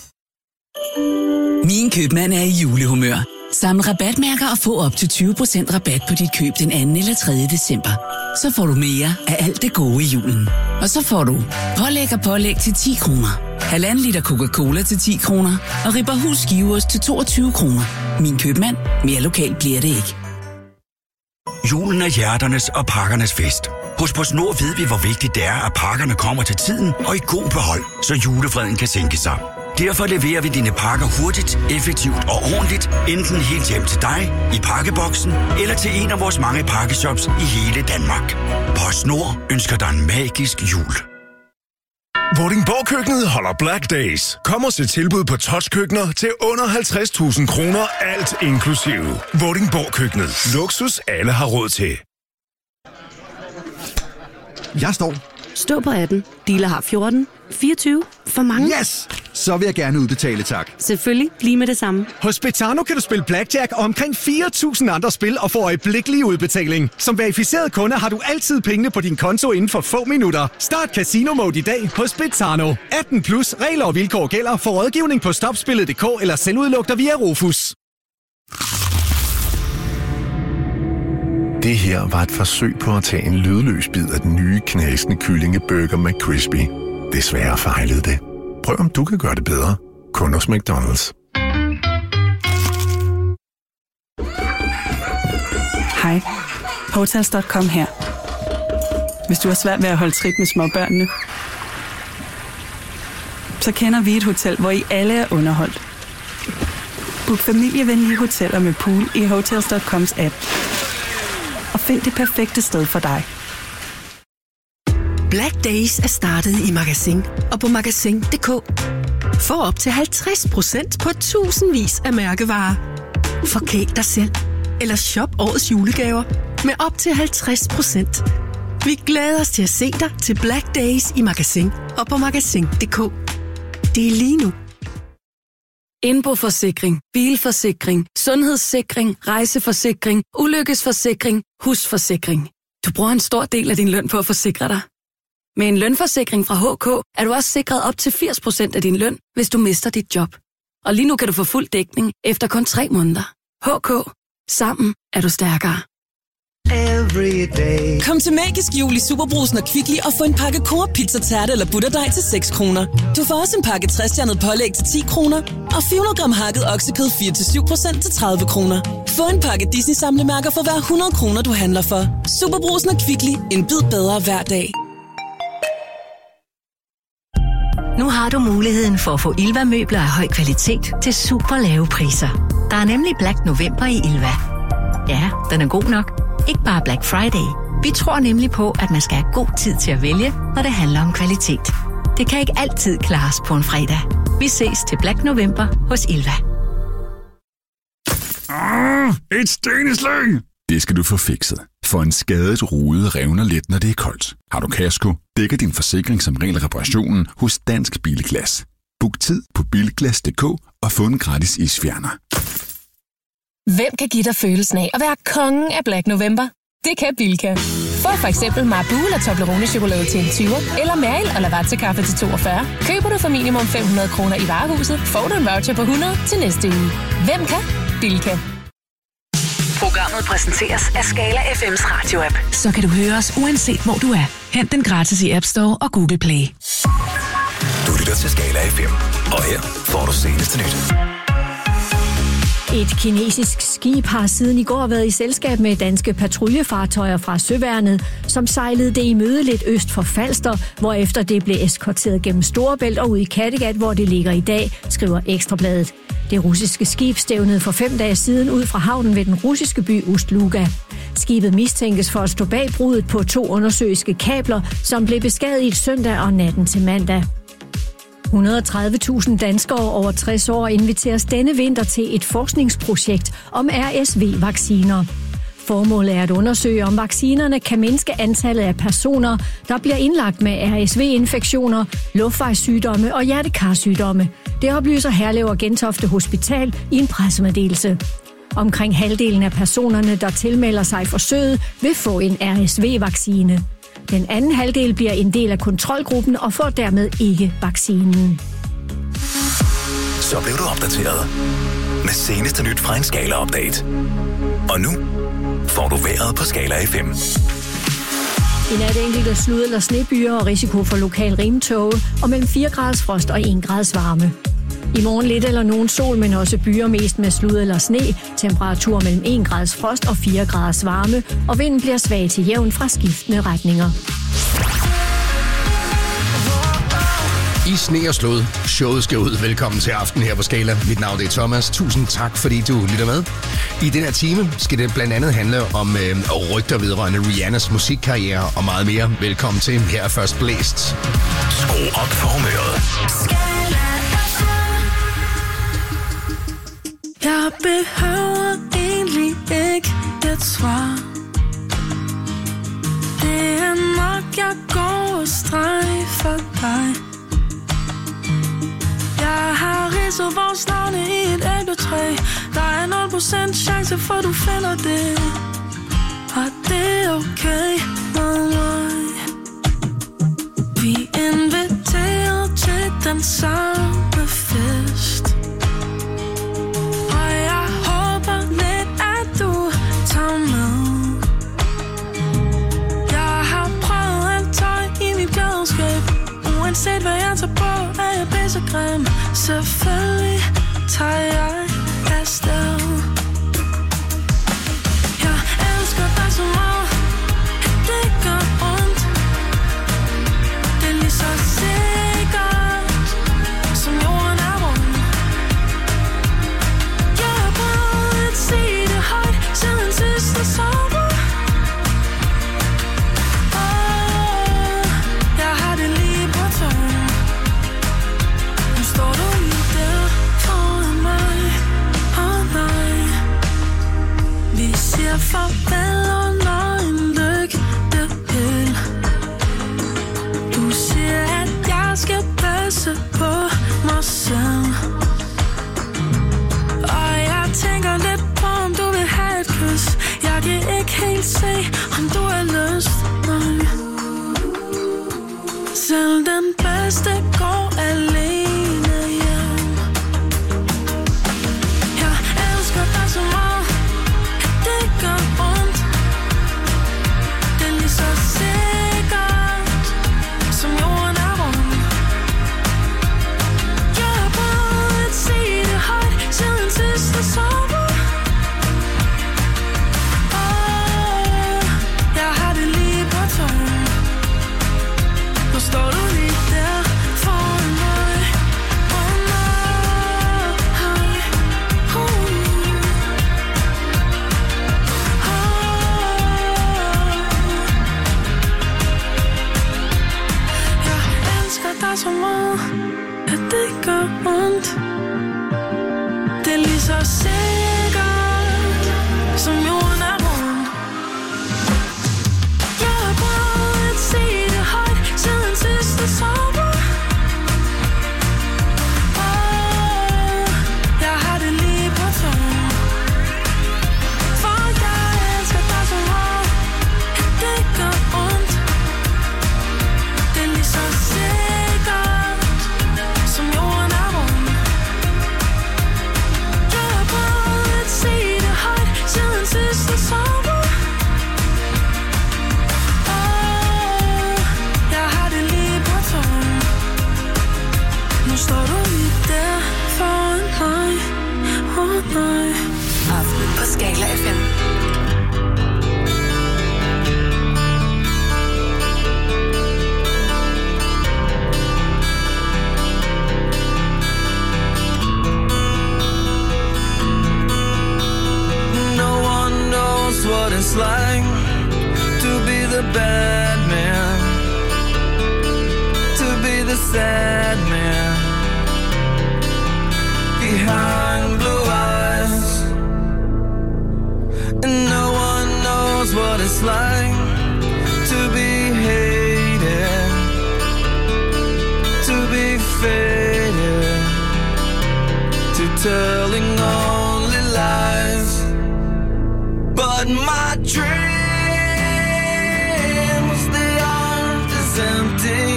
Min købmand er i julehumør. Samle rabatmærker og få op til tyve procent rabat på dit køb den anden eller tredje december. Så får du mere af alt det gode i julen. Og så får du pålæg og pålæg til ti kroner. Halvanden liter Coca-Cola til ti kroner. Og Ribberhus skiveost til toogtyve kroner. Min købmand. Mere lokalt bliver det ikke. Julen er hjerternes og pakkernes fest. Hos PostNord ved vi, hvor vigtigt det er, at pakkerne kommer til tiden og i god behold, så julefreden kan sænke sig. Derfor leverer vi dine pakker hurtigt, effektivt og ordentligt, enten helt hjem til dig, i pakkeboksen, eller til en af vores mange pakkeshops i hele Danmark. PostNord ønsker dig en magisk jul. Vordingborg-køkkenet holder Black Days. Kom og se tilbud på touchkøkkener til under halvtreds tusind kroner, alt inklusive. Vordingborg-køkkenet. Luksus alle har råd til. Jeg står. Stå på atten. Dealer har fjorten. fireogtyve. For mange. Yes! Så vil jeg gerne udbetale, tak. Selvfølgelig. Lige med det samme. Hos Betano kan du spille blackjack og omkring fire tusind andre spil og få øjeblikkelig udbetaling. Som verificeret kunde har du altid pengene på din konto inden for få minutter. Start Casino Mode i dag hos Betano. atten plus. Regler og vilkår gælder. For rådgivning på stopspillet punktum d k eller selvudlugter via Rufus. Det her var et forsøg på at tage en lydløs bid af den nye knasende kyllingeburger McCrispy. Desværre fejlede det. Prøv om du kan gøre det bedre. Kun hos McDonald's. Hej. Hotels punktum com her. Hvis du har svært ved at holde trit med småbørnene, så kender vi et hotel, hvor I alle er underholdt. Book familievenlige hoteller med pool i Hotels punktum coms app. Og find det perfekte sted for dig. Black Days er startet i Magasin og på magasin punktum d k. Få op til halvtreds procent på tusindvis af mærkevarer. Forkæl dig selv eller shop årets julegaver med op til halvtreds procent. Vi glæder os til at se dig til Black Days i Magasin og på magasin punktum d k. Det er lige nu. Indboforsikring, bilforsikring, sundhedssikring, rejseforsikring, ulykkesforsikring, husforsikring. Du bruger en stor del af din løn på at forsikre dig. Med en lønforsikring fra H K er du også sikret op til firs procent af din løn, hvis du mister dit job. Og lige nu kan du få fuld dækning efter kun tre måneder. H K. Sammen er du stærkere. Kom til Magisk Jul i Superbrugsen og Kvickly og få en pakke Coop Pizza Tærte eller butterdej til seks kroner. Du får også en pakke tres-stjernet pålæg til ti kroner og fire hundrede gram hakket oksekød fire til syv procent til tredive kroner. Få en pakke Disney samlemærker for hver hundrede kroner du handler for. Superbrugsen og Kvickly. En bid bedre hver dag. Nu har du muligheden for at få Ilva-møbler af høj kvalitet til super lave priser. Der er nemlig Black November i Ilva. Ja, den er god nok. Ikke bare Black Friday. Vi tror nemlig på, at man skal have god tid til at vælge, når det handler om kvalitet. Det kan ikke altid klares på en fredag. Vi ses til Black November hos Ilva. Ah, et steneslyng! Det skal du få fikset. For en skadet rude revner let, når det er koldt. Har du kasko, dækker din forsikring som regel reparationen hos Dansk Bilglas. Book tid på bilglas punktum d k og få en gratis isfjerner. Hvem kan give dig følelsen af at være kongen af Black November? Det kan Bilka. Få for eksempel Marabou eller Toblerone-chokolade til en tyver, eller Meril og Lavazza-kaffe til toogfyrre. Køber du for minimum fem hundrede kroner i varehuset, får du en voucher på hundrede til næste uge. Hvem kan? Bilka. Programmet præsenteres af Skala F M's radio-app. Så kan du høre os uanset hvor du er. Hent den gratis i App Store og Google Play. Du lytter til Skala F M, og her får du seneste nyt. Et kinesisk skib har siden i går været i selskab med danske patruljefartøjer fra Søværnet, som sejlede det i møde lidt øst for Falster, hvorefter det blev eskorteret gennem Storebælt og ud i Kattegat, hvor det ligger i dag, skriver Ekstrabladet. Det russiske skib stævnede for fem dage siden ud fra havnen ved den russiske by Ust-Luga. Skibet mistænkes for at stå bag bruddet på to undersøiske kabler, som blev beskadiget søndag og natten til mandag. et hundrede og tredive tusind danskere over tres år inviteres denne vinter til et forskningsprojekt om R S V-vacciner. Formålet er at undersøge, om vaccinerne kan mindske antallet af personer, der bliver indlagt med R S V-infektioner, luftvejssygdomme og hjertekarsygdomme. Det oplyser Herlev og Gentofte Hospital i en pressemeddelelse. Omkring halvdelen af personerne, der tilmelder sig forsøget, vil få en R S V-vaccine. Den anden halvdel bliver en del af kontrolgruppen og får dermed ikke vaccinen. Så blev du opdateret med seneste nyt fra en Skala-update. Og nu får du vejret på Skala F M. I nat enkelte slud- eller snebyer og risiko for lokal rimtåge og mellem fire graders frost og en grads varme. I morgen lidt eller nogen sol, men også byer mest med slud eller sne. Temperatur mellem en graders frost og fire graders varme, og vinden bliver svag til jævn fra skiftende retninger. I sne og slud. Showet skal ud. Velkommen til aften her på Skala. Mit navn er Thomas. Tusind tak, fordi du lytter med. I den her time skal det blandt andet handle om øh, rygter vedrørende Rihannas musikkarriere og meget mere. Velkommen til. Her er først blæst. Skru op for humøret. Jeg behøver egentlig ikke et svar. Det er nok, jeg går og strejfer dig. Jeg har ridset vores navne i et æbletræ. Der er nul procent chance for, du finder det. Og det er okay med mig. Vi inviterer til den samme fest. Uanset hvad jeg tager på, er jeg pissegrim. Selvfølgelig tager jeg afsted. Jeg elsker dig så meget, at det gør ondt. Det er lige så sikkert som siger farvel under en lygtepæl. Du siger, at jeg skal passe på mig selv. Og jeg tænker lidt på, om du vil have et kys. Jeg kan ikke helt se, om du har lyst. Nej. Selv den bedste går alene hjem. Jeg elsker dig så meget, at det gør ondt. Det er lige så sikkert, som jorden er rund. Jeg har prøvet at sige det højt siden sidste sommer. Åh, jeg har det lige på tøjen. Nu står du lige der foran mig. Oh nej, oh. Jeg elsker dig så meget, at det gør ondt. Det er lige så sikkert, som jorden er rund. Jeg har prøvet at sige det højt siden sidste sommer. Åh, jeg har det lige på tøjen. For jeg elsker dig så meget, at det gør ondt. Det er lige så sikkert, som jorden er rund. Jeg har prøvet at sige det højt siden sidste sommer. Åh, jeg har det lige på tøjen. Nu står du lige der foran mig. Åh nej. Aften på Skala F M. No one knows what it's like to be the bad man, to be the sad man behind blue eyes. And no one knows what it's like to be hated, to be faded, to telling only lies. But my dreams, they aren't as empty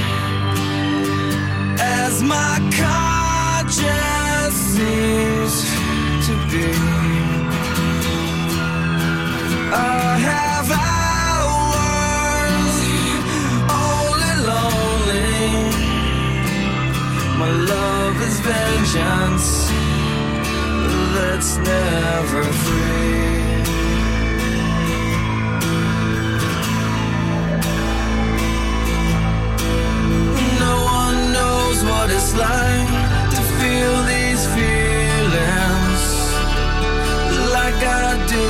as my conscience seems to be. I have hours only lonely. My love is vengeance that's never free. What it's like to feel these feelings like I do,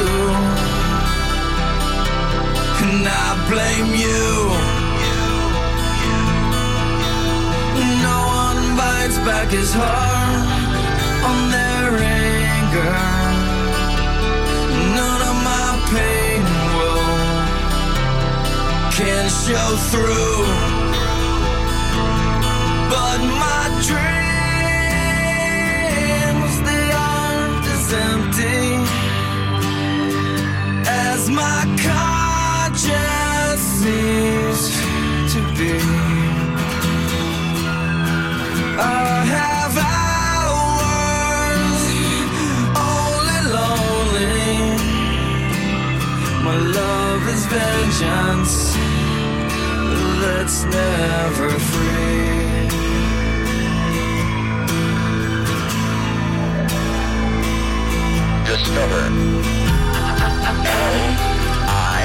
and I blame you. No one bites back his heart on their anger. None of my pain will can show through. But my dreams, they aren't as empty as my conscience seems to be. I have hours only lonely. My love is vengeance that's never free. Discover L I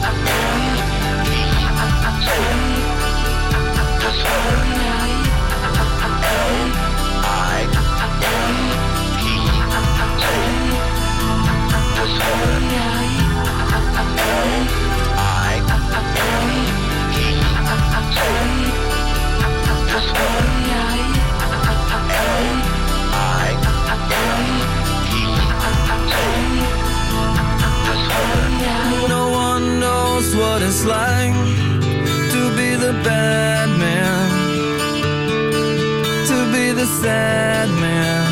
Discover L I Discover L I Discover L I what it's like to be the bad man, to be the sad man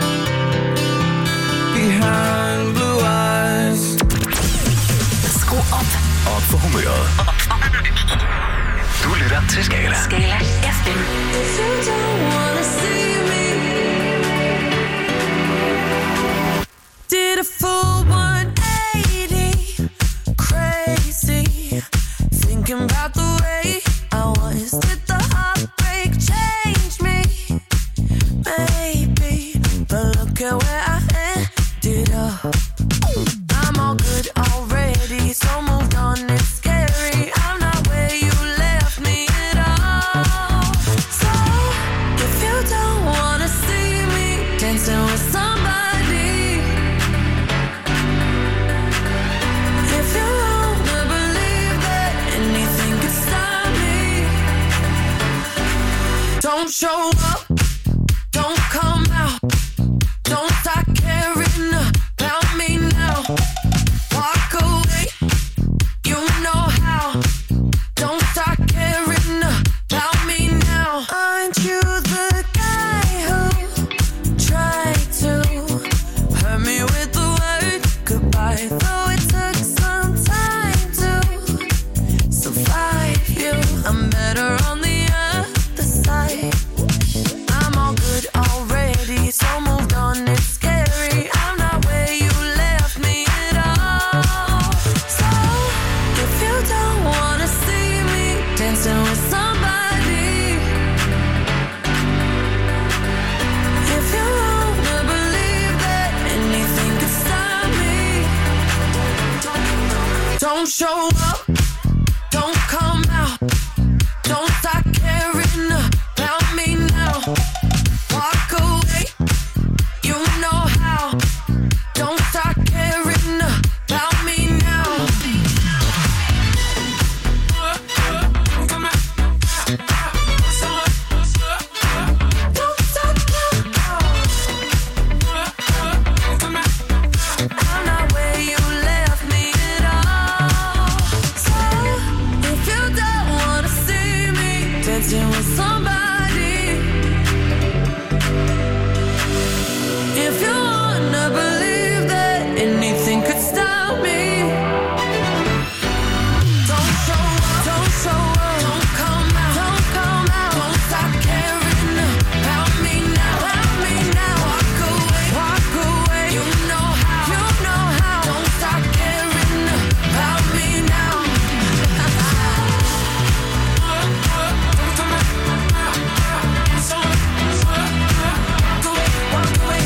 behind blue eyes. Skru op. Op for humøret. Du lytter til Skala. Skala F M. If you don't wanna see me, did a full one eighty, crazy, thinking about the way I was. Did the heartbreak change me? Maybe, but look at where I ended up. I'm all good already, so moved on, it's scary. I'm not where you left me at all. So, if you don't wanna see me dancing with somebody, if you wanna believe that anything could stop me, don't show up, don't come out, don't start caring about me now. Walk away, you know how. Don't start caring about me now. Aren't you the guy who tried to hurt me with the word goodbye? Though it took some time to survive you, I'm better on the other side. I'm all good already, so moved on, it's scary. I'm not where you left me at all. So, if you don't wanna see me dancing with somebody, if you wanna believe that anything could stop me, don't show up, don't come out, don't start caring about me now. Walk away, you know how. Don't start caring about me now. Don't start caring. I'm not where you left me at all. So, if you don't wanna see me dancing with somebody, if you wanna believe that anything could stop me, don't show up, don't show up, don't come out, don't come out, don't stop caring about me now, about me now. Walk away, walk away, you know how, you know how. Don't stop caring about me now. Walk away.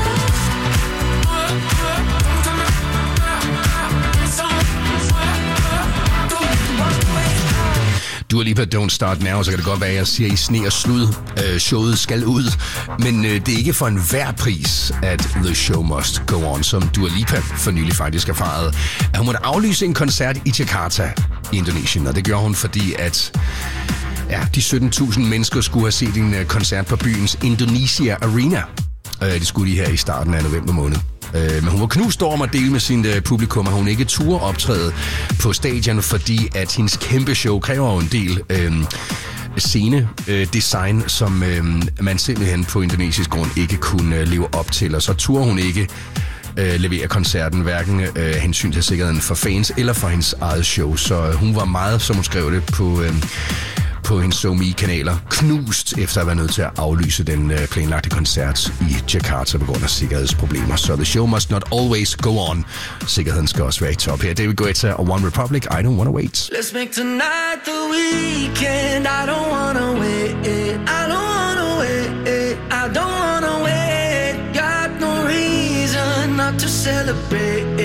Dua Lipa, Don't Start Now, så kan det godt være, at jeg siger i sne og slud. Øh, showet skal ud, men øh, det er ikke for enhver pris, at The Show Must Go On, som Dua Lipa for nylig faktisk erfarede. At hun måtte aflyse en koncert i Jakarta i Indonesien, og det gjorde hun, fordi at ja, de sytten tusind mennesker skulle have set en uh, koncert på byens Indonesia Arena. Uh, det skulle de her i starten af november måned. Uh, men hun var knust over at dele med sin uh, publikum, at hun ikke turde optræde på stadion, fordi at hendes kæmpe show kræver jo en del uh, scene-design, uh, som uh, man simpelthen på indonesisk grund ikke kunne uh, leve op til. Og så turde hun ikke uh, levere koncerten, hverken uh, hensyn til sikkerheden for fans eller for hendes eget show. Så uh, hun var meget, som hun skrev det på... Uh, på hendes SoMe-kanaler, knust efter at være nødt til at aflyse den øh, planlagte koncert i Jakarta på grund af sikkerhedsproblemer. Så the show must not always go on. Sikkerheden skal også være i top her. David Guetta og One Republic, I Don't Wanna Wait. Let's make tonight the weekend. I don't wanna wait. I don't wanna wait. I don't wanna wait. Got no reason not to celebrate.